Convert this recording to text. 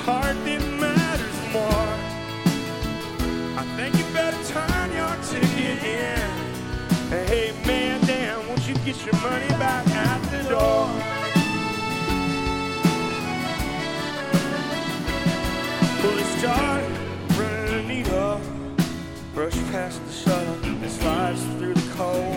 heart that matters more. I think you better turn your ticket in. Hey man, damn, won't you get your money back at the door? Well, it started running a needle, brush past the shuttle and slides through the cold.